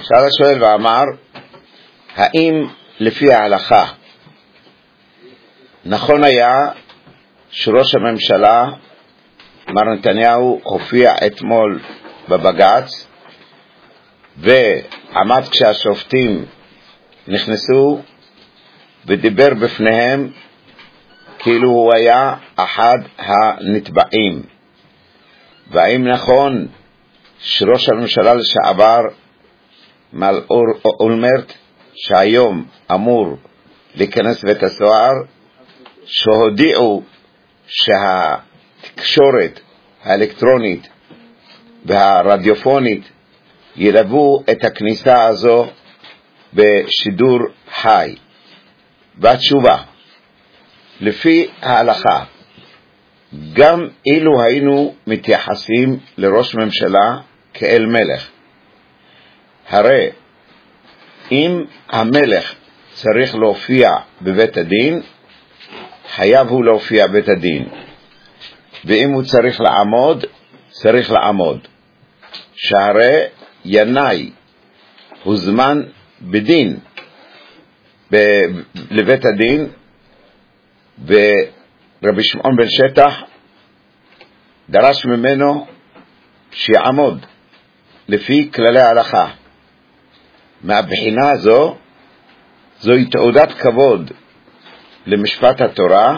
שאל השואל ואמר, האם לפי ההלכה נכון היה שראש הממשלה מר נתניהו הופיע אתמול בבג"ץ ועמד כשהשופטים נכנסו ודיבר בפניהם כאילו הוא היה אחד הנתבעים? והאם נכון שראש הממשלה לשעבר מר אולמרט, שהיום אמור להיכנס בית הסוהר, שהודיעו שהתקשורת האלקטרונית והרדיופונית ילוו את הכניסה הזו בשידור חי? והתשובה, לפי ההלכה, גם אילו היינו מתייחסים לראש ממשלה כאל מלך, הרי אם המלך צריך להופיע בבית הדין, חייב הוא להופיע בבית הדין, ואם הוא צריך לעמוד, צריך לעמוד. שהרי ינאי הוזמן בדין לבית הדין, ורבי שמעון בן שטח דרש ממנו שיעמוד לפי כללי ההלכה. מהבחינה הזו, זוהי תעודת כבוד למשפט התורה,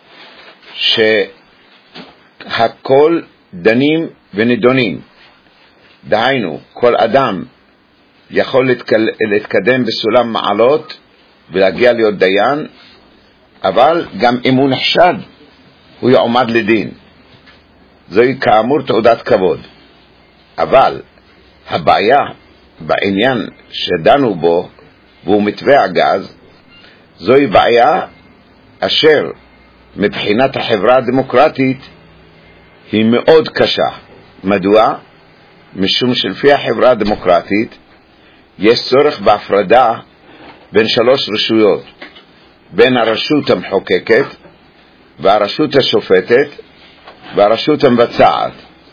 שהכל דנים ונידונים. דהיינו, כל אדם יכול להתקדם בסולם מעלות ולהגיע להיות דיין, אבל גם אם הוא נחשד, הוא יעמד לדין. זוהי כאמור תעודת כבוד. אבל הבעיה בעניין שדנו בו, והוא מתווה הגז, זוהי בעיה אשר מבחינת החברה הדמוקרטית היא מאוד קשה. מדוע? משום שלפי החברה הדמוקרטית יש צורך בהפרדה בין שלוש רשויות, בין הרשות המחוקקת והרשות השופטת והרשות המבצעת.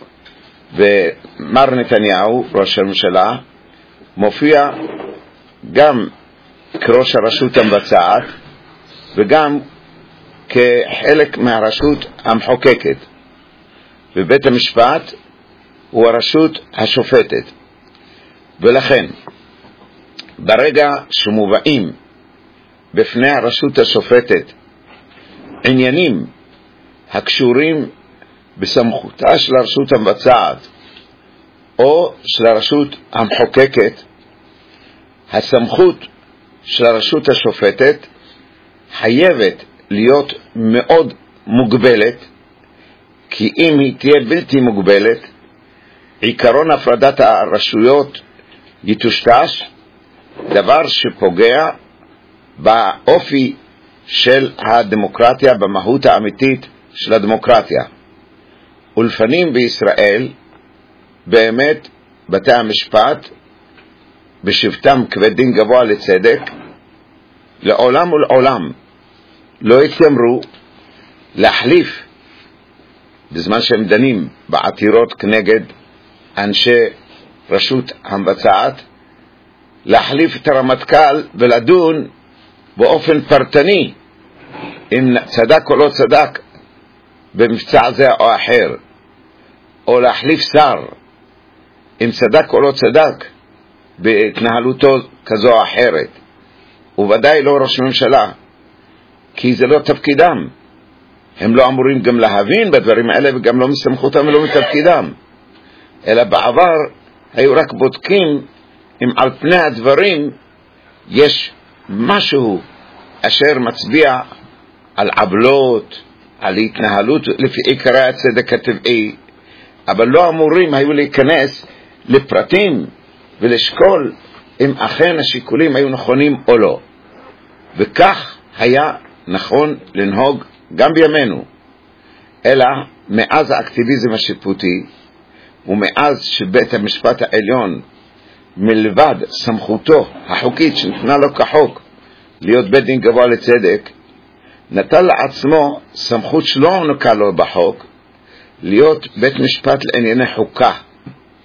ומר נתניהו, ראש הממשלה, מופיע גם כראש הרשות המבצעת וגם כחלק מהרשות המחוקקת, ובית המשפט הוא הרשות השופטת. ולכן ברגע שמובאים בפני הרשות השופטת עניינים הקשורים בסמכותה של הרשות המבצעת או של הרשות המחוקקת, הסמכות של הרשות השופטת חייבת להיות מאוד מוגבלת, כי אם היא תהיה בלתי מוגבלת, עיקרון הפרדת הרשויות יטושטש, דבר שפוגע באופי של הדמוקרטיה, במהות האמיתית של הדמוקרטיה. ולפנים בישראל באמת בתי המשפט בשבטם כבדים גבוה לצדק לעולם ולעולם לא יתיימרו להחליף, בזמן שהם דנים בעתירות כנגד אנשי רשות המבצעת, להחליף את הרמטכ"ל ולדון באופן פרטני אם צדק או לא צדק במבצע זה או אחר, או להחליף שר אם צדק או לא צדק בהתנהלותו כזו או אחרת. וודאי לא ראש ממשלה, כי זה לא תפקידם. הם לא אמורים גם להבין בדברים האלה, וגם לא מסמכותם ולא מתפקידם, אלא בעבר היו רק בודקים אם על פני הדברים יש משהו אשר מצביע על עבלות, על התנהלות לפי עיקרי הצדק הטבעי, אבל לא אמורים היו להיכנס לפרטים ולשקול אם אכן השיקולים היו נכונים או לא. וכך היה נכון לנהוג גם בימינו. אלא מאז האקטיביזם השיפוטי ומאז שבית המשפט העליון, מלבד סמכותו החוקית שנתנה לו כחוק להיות בית דין גבוה לצדק, נטל לעצמו סמכות שלא נקה לו בחוק להיות בית משפט לענייני חוקה.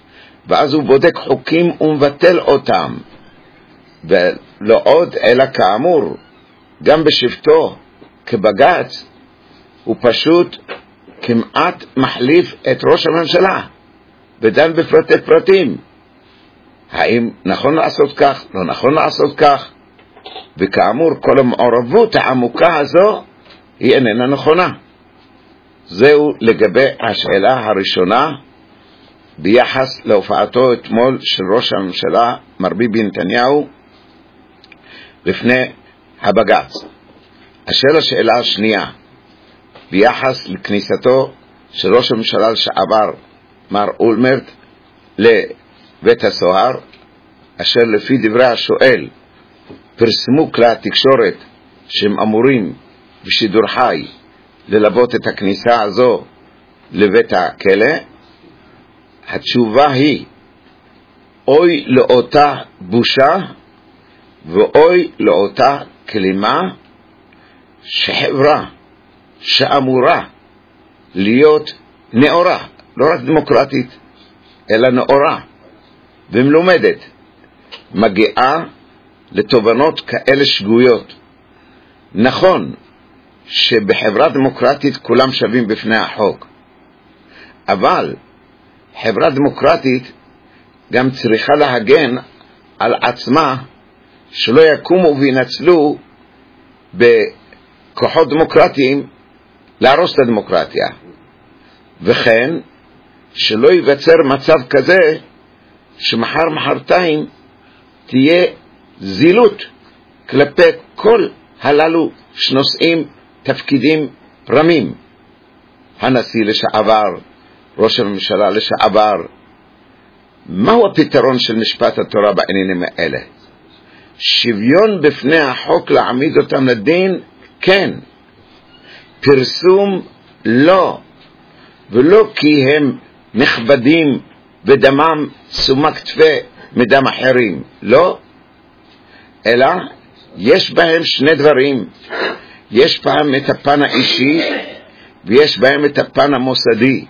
ואז הוא בודק חוקים ומבטל אותם, ולא עוד אלא כאמור גם בשבתו כבג"ץ הוא פשוט כמעט מחליף את ראש הממשלה ודן בפרטי פרטים, האם נכון לעשות כך, לא נכון לעשות כך. וכאמור כל המעורבות העמוקה הזו היא איננה נכונה. זהו לגבי השאלה הראשונה ביחס להופעתו אתמול של ראש הממשלה מר ביבי נתניהו לפני הבג"ץ. השאלה השנייה ביחס לכניסתו של ראש הממשלה לשעבר מר אולמרט לבית הסוהר, אשר לפי דברי השואל פרסמו כלי התקשורת שהם אמורים בשידור חי ללוות את הכניסה הזו לבית הכלא. התשובה היא אוי לאותה בושה ואוי לאותה כלימה שחברה שאמורה להיות נאורה, לא רק דמוקרטית אלא נאורה ומלומדת, מגיעה לתובנות כאלה שגויות. נכון שבחברה דמוקרטית כולם שווים בפני החוק, אבל חברה דמוקרטית גם צריכה להגן על עצמה שלא יקומו וינצלו בכוחות דמוקרטיים להרוס את הדמוקרטיה, וכן שלא ייווצר מצב כזה שמחר מחרתיים תהיה זילות כלפי כל הללו שנושאים תפקידים רמים, הנשיא לשעבר, ראש הממשלה לשעבר. מהו הפתרון של משפט התורה בעניינים האלה? שוויון בפני החוק, להעמיד אותם לדין, כן. פרסום לא, ולא כי הם נכבדים ודמם סומק תפה מדם אחרים, לא, אלא יש בהם שני דברים. יש בהם את הפן האישי ויש בהם את הפן המוסדי.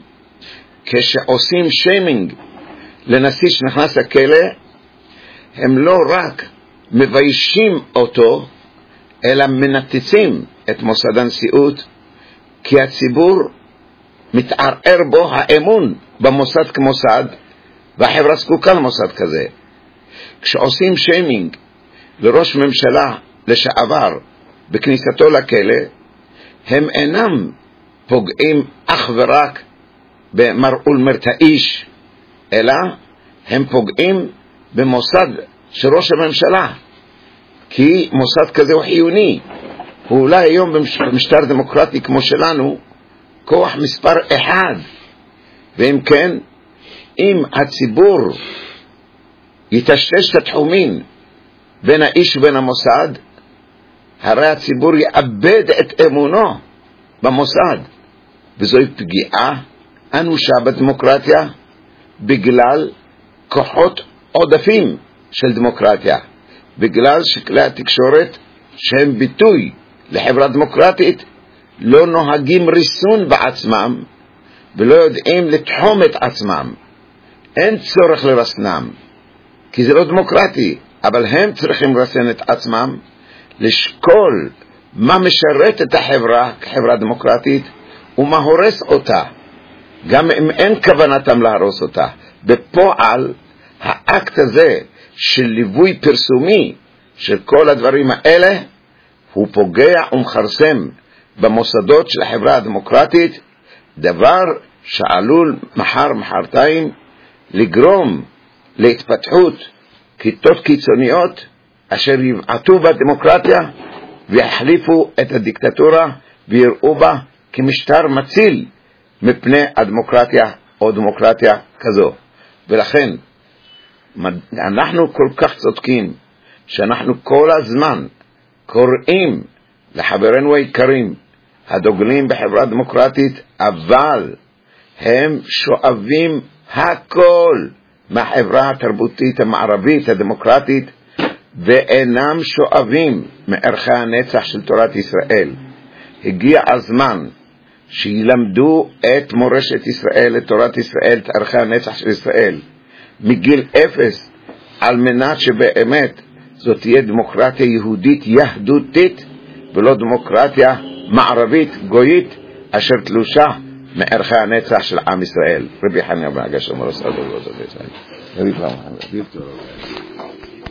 כשעושים שיימינג לנשיא שנכנס לכלא, הם לא רק מביישים אותו אלא מנתצים את מוסד הנשיאות, כי הציבור מתערער בו האמון במוסד כמוסד, והחברה זקוקה למוסד כזה. כשעושים שיימינג לראש ממשלה לשעבר בכניסתו לכלא, הם אינם פוגעים אך ורק במר אולמרט האיש, אלא הם פוגעים במוסד של ראש הממשלה, כי מוסד כזה הוא חיוני. הוא אולי היום במשטר דמוקרטי כמו שלנו כוח מספר אחד, ואם כן, אם הציבור יטשטש את התחומים בין האיש ובין המוסד, הרי הציבור יאבד את אמונו במוסד, וזוהי פגיעה אנושה בדמוקרטיה בגלל כוחות עודפים של דמוקרטיה, בגלל שכלי התקשורת שהם ביטוי לחברה דמוקרטית לא נוהגים ריסון בעצמם ולא יודעים לתחום את עצמם. אין צורך לרסנם כי זה לא דמוקרטי, אבל הם צריכים לרסן את עצמם, לשקול מה משרת את החברה כחברה דמוקרטית ומה הורס אותה, גם אם אין כוונתם להרוס אותה. בפועל האקט הזה של ליווי פרסומי של כל הדברים האלה הוא פוגע ומחרסם במוסדות של החברה הדמוקרטית, דבר שעלול מחר מחרתיים לגרום להתפתחות כיתות קיצוניות אשר יבעטו בדמוקרטיה ויחליפו את הדיקטטורה ויראו בה כמשטר מציל מפני הדמוקרטיה או דמוקרטיה כזו. ולכן אנחנו כל כך צודקים שאנחנו כל הזמן קוראים לחברינו היקרים הדוגלים בחברה דמוקרטית, אבל הם שואבים הכל מהחברה התרבותית המערבית הדמוקרטית ואינם שואבים מערכי הנצח של תורת ישראל. הגיע הזמן שילמדו את מורשת ישראל, את תורת ישראל, את ערכי הנצח של ישראל, מגיל 0, על מנת שבאמת זאת תהיה דמוקרטיה יהודית יהדותית, ולא דמוקרטיה מערבית גויית אשר תלושה מערכי הנצח של עם ישראל. רבי חנינא בן הגשש אמר רבי